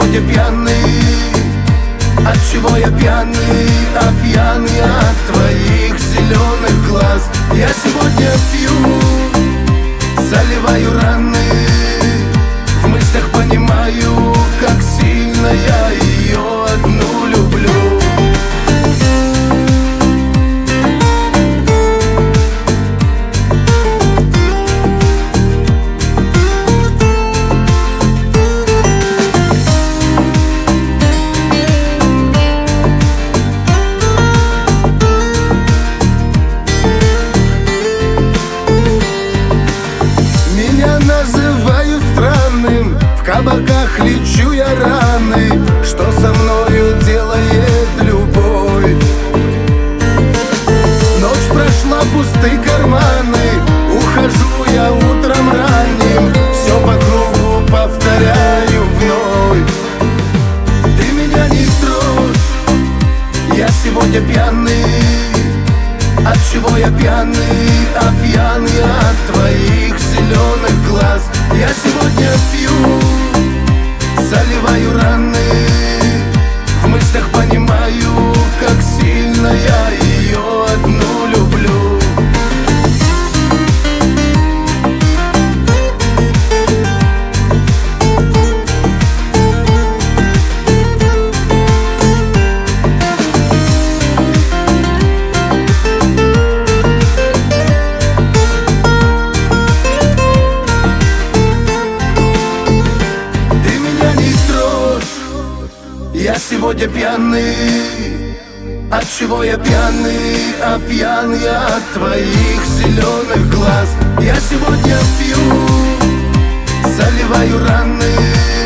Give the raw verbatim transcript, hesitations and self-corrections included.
сегодня пьяный. От чего я пьяный? А пьяный от твоих зеленых глаз. Я сегодня пью, заливаю раны. В мыслях понимаю, как сильно я ее одну люблю. Называют странным, в кабаках лечу я раны. Что со мною делает любовь? Ночь прошла, пустые карманы. Ухожу я утром ранним, все по кругу повторяю вновь. Ты меня не трожь, я сегодня пьяный. От чего я пьяный? А пьяный от твоих зеленых глаз. Я сегодня пью, заливаю раны. В мыслях понимаю, как сильно я ее одну люблю. Я сегодня пьяный. От чего я пьяный? А пьяный от твоих зеленых глаз. Я сегодня пью, заливаю раны.